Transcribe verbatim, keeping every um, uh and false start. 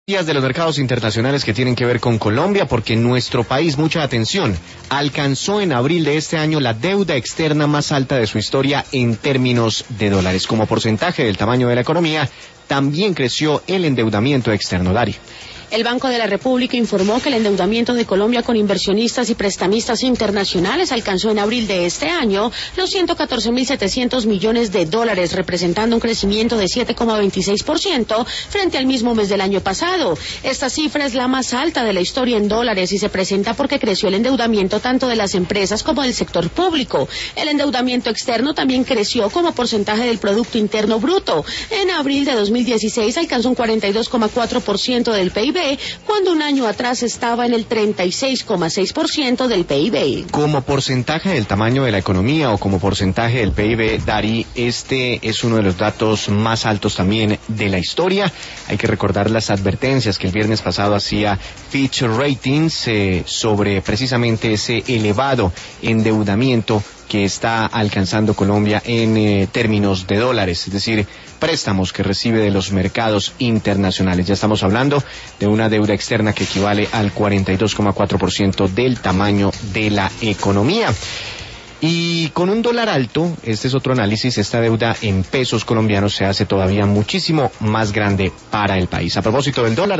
Días de los mercados internacionales que tienen que ver con Colombia, porque nuestro país, mucha atención, alcanzó en abril de este año la deuda externa más alta de su historia en términos de dólares. Como porcentaje del tamaño de la economía, también creció el endeudamiento externo. Dari. El Banco de la República informó que el endeudamiento de Colombia con inversionistas y prestamistas internacionales alcanzó en abril de este año los ciento catorce mil setecientos millones de dólares, representando un crecimiento de siete coma veintiséis por ciento frente al mismo mes del año pasado. Esta cifra es la más alta de la historia en dólares y se presenta porque creció el endeudamiento tanto de las empresas como del sector público. El endeudamiento externo también creció como porcentaje del Producto Interno Bruto. En abril de dos mil dieciséis alcanzó un cuarenta y dos coma cuatro por ciento del P I B, cuando un año atrás estaba en el treinta y seis coma seis por ciento del P I B. Como porcentaje del tamaño de la economía o como porcentaje del P I B, Dari, este es uno de los datos más altos también de la historia. Hay que recordar las advertencias que el viernes pasado hacía Fitch Ratings eh, sobre precisamente ese elevado endeudamiento que está alcanzando Colombia en eh, términos de dólares, es decir, préstamos que recibe de los mercados internacionales. Ya estamos hablando de una deuda externa que equivale al cuarenta y dos coma cuatro por ciento del tamaño de la economía. Y con un dólar alto, este es otro análisis, esta deuda en pesos colombianos se hace todavía muchísimo más grande para el país. A propósito del dólar,